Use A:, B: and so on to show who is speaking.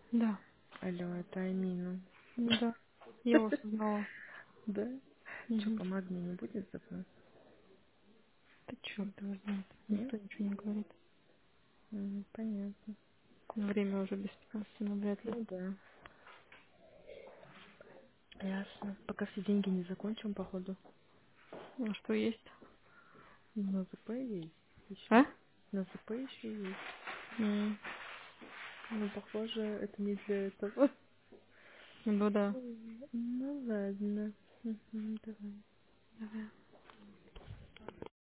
A: Да.
B: Алло, это Амина.
A: Да. Я вас узнала.
B: Да? Че,
A: Угу.
B: по магнию не будет запас?
A: Ты черт его знает.
B: Нет?
A: Никто ничего не говорит.
B: Понятно.
A: Время уже без 15, но вряд ли.
B: Ну да. Ясно. Пока все деньги не закончим, походу.
A: А что есть?
B: На ЗП есть
A: А?
B: еще. На ЗП еще есть.
A: М.
B: Но, похоже, это не для этого.
A: Ну да.
B: Ну ладно. Давай.
A: Давай.